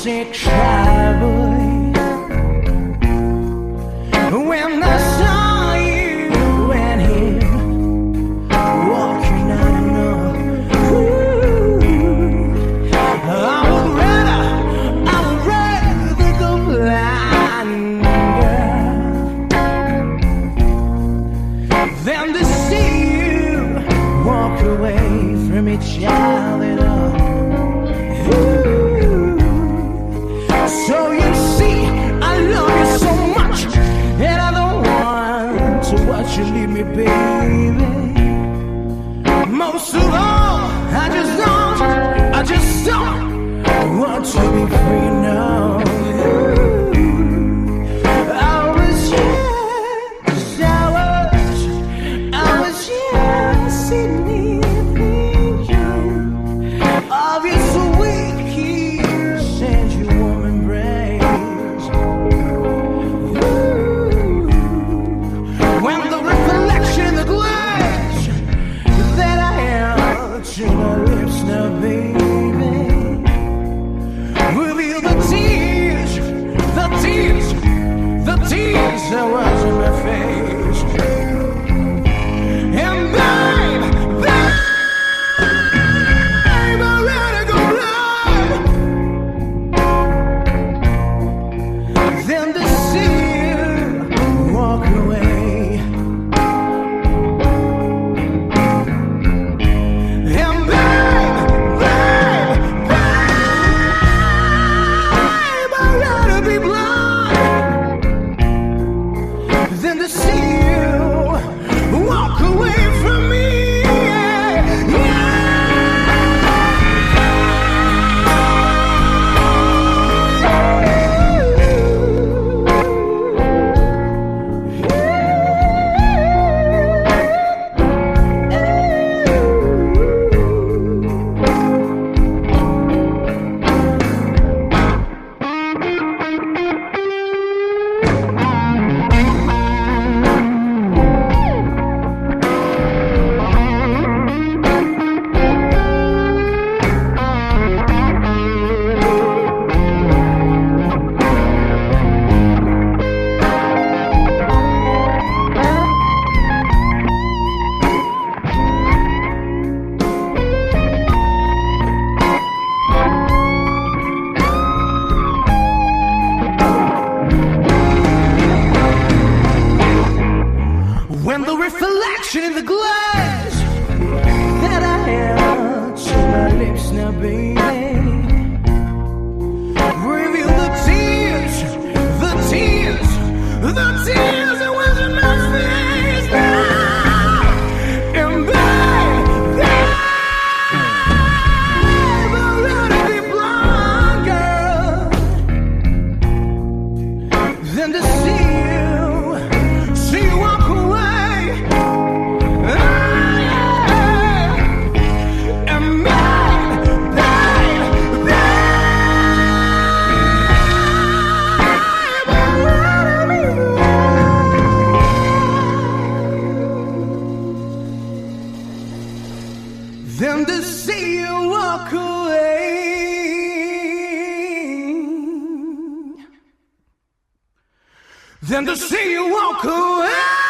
homesick shy boy. When I saw you and him walking out in I would rather go blind, girl, than to see you walk away from each other. So you see, I love you so much, and I don't want to watch you leave me, baby. Most of all, I just don't want to be free now. I was just sitting here thinking of your sweet kiss and your warm embrace. When the reflection in the glass that I held to my lips now, baby, reveal the tears that was in my face. And babe, I'm ready to go blind, then to see you walk away. And babe, I'm ready to be blind, then to see you walk away from me. When the reflection in the glass that I held to my lips now, baby, reveal the tears that was in my face now. And babe, I'm ready to be blind, girl, than to see you walk away. Then to see you walk away, then to see you walk away.